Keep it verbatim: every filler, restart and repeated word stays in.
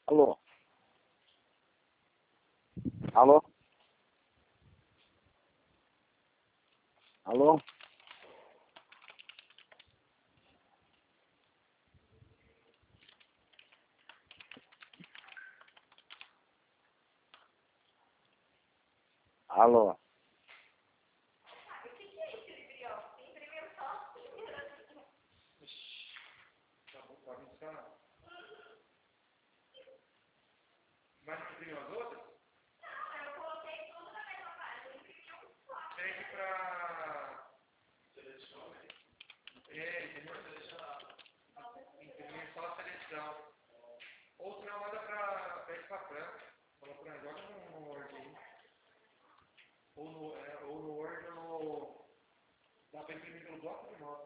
Alô? Alô? Alô? Alô? Mas não imprimiu as outras? Não, eu coloquei tudo na mesma página, imprimi um só. Pede pra... Selecione. É, entendeu? Imprimir só a seleção. Ou se não, manda pra... Pede pra Franca. Fala pra ela, joga no, no Word aí. Ou no, é, ou no Word ou no... Dá pra imprimir pelo bloco de notas.